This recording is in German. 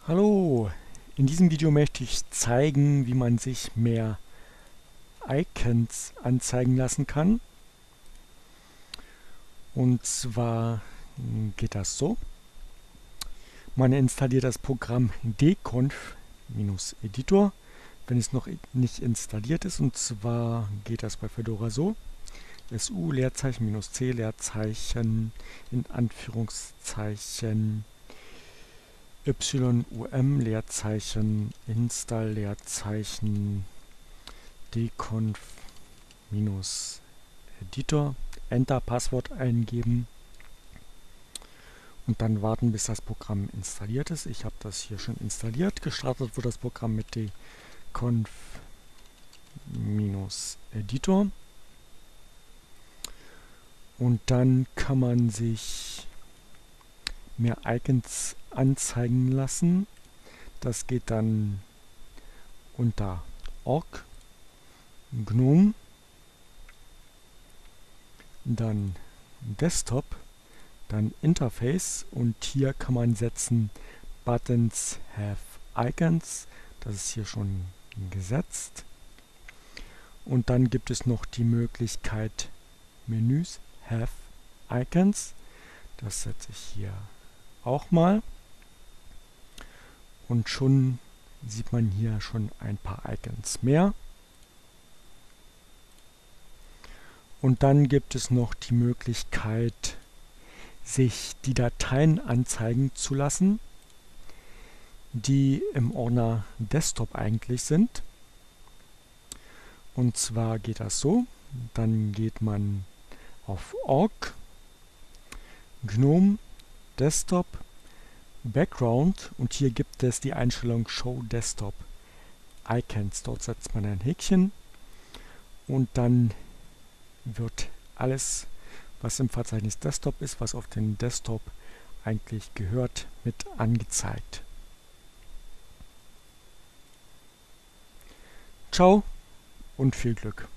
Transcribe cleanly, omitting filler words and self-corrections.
Hallo, in diesem Video möchte ich zeigen, wie man sich mehr Icons anzeigen lassen kann. Und zwar geht das so. Man installiert das Programm dconf-editor, wenn es noch nicht installiert ist. Und zwar geht das bei Fedora so. su Leerzeichen -c Leerzeichen in Anführungszeichen YUM Leerzeichen install Leerzeichen dconf-editor Enter Passwort eingeben und dann warten, bis das Programm installiert ist. Ich habe das hier schon installiert. Gestartet wird das Programm mit dconf-editor und dann kann man sich mehr Icons anzeigen lassen. Das geht dann unter org, GNOME, dann Desktop, dann Interface und hier kann man setzen Buttons have icons. Das ist hier schon gesetzt. Und dann gibt es noch die Möglichkeit Menüs have icons. Das setze ich hier auch mal. Und schon sieht man hier schon ein paar Icons mehr. Und dann gibt es noch die Möglichkeit, sich die Dateien anzeigen zu lassen, die im Ordner Desktop eigentlich sind. Und zwar geht das so, dann geht man auf org, GNOME, Desktop, Background und hier gibt es die Einstellung Show Desktop Icons. Dort setzt man ein Häkchen und dann wird alles, was im Verzeichnis Desktop ist, was auf den Desktop eigentlich gehört, mit angezeigt. Ciao und viel Glück!